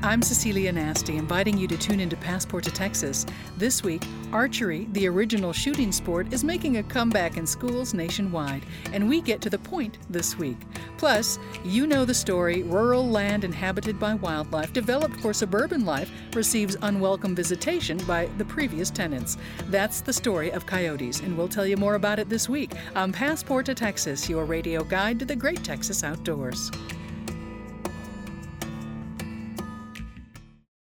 I'm Cecilia Nasty, inviting you to tune into Passport to Texas. This week, archery, the original shooting sport, is making a comeback in schools nationwide, and we get to the point this week. Plus, you know the story, rural land inhabited by wildlife, developed for suburban life, receives unwelcome visitation by the previous tenants. That's the story of coyotes, and we'll tell you more about it this week on Passport to Texas, your radio guide to the great Texas outdoors.